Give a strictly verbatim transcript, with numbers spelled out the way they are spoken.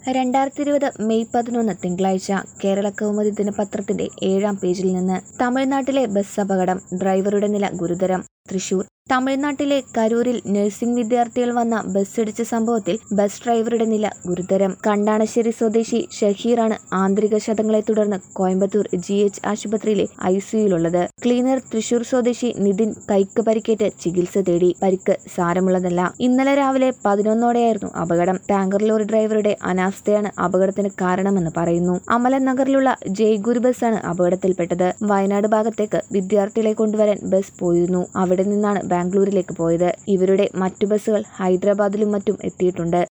രണ്ടായിരത്തി ഇരുപത് മെയ് പതിനൊന്ന് തിങ്കളാഴ്ച കേരള കൗമുദി ദിനപത്രത്തിന്റെ ഏഴാം പേജിൽ നിന്ന് തമിഴ്നാട്ടിലെ ബസ് അപകടം, ഡ്രൈവറുടെ നില ഗുരുതരം. തൃശൂർ. തമിഴ്നാട്ടിലെ കരൂരിൽ നഴ്സിംഗ് വിദ്യാർത്ഥികൾ വന്ന ബസ്സിടിച്ച സംഭവത്തിൽ ബസ് ഡ്രൈവറുടെ നില ഗുരുതരം. കണ്ടാണശ്ശേരി സ്വദേശി ഷഹീറാണ് ആന്തരിക ക്ഷതങ്ങളെ തുടർന്ന് കോയമ്പത്തൂർ ജി എച്ച് ആശുപത്രിയിലെ ഐ സിയുയിലുള്ളത്. ക്ലീനർ തൃശൂർ സ്വദേശി നിതിൻ കൈക്ക് പരിക്കേറ്റ് ചികിത്സ തേടി. പരിക്ക് സാരമുള്ളതല്ല. ഇന്നലെ രാവിലെ പതിനൊന്നോടെയായിരുന്നു അപകടം. ടാങ്കർ ലോറി ഡ്രൈവറുടെ അനാസ്ഥയാണ് അപകടത്തിന് കാരണമെന്ന് പറയുന്നു. അമലൻ നഗറിലുള്ള ജയ്ഗുരു ബസ്സാണ് അപകടത്തിൽപ്പെട്ടത്. വയനാട് ഭാഗത്തേക്ക് വിദ്യാർത്ഥികളെ കൊണ്ടുവരാൻ ബസ് പോയിരുന്നു. അവിടെ നിന്നാണ് ബാംഗ്ലൂരിലേക്ക് പോയത്. ഇവരുടെ മറ്റു ബസ്സുകൾ ഹൈദരാബാദിലും മറ്റും എത്തിയിട്ടുണ്ട്.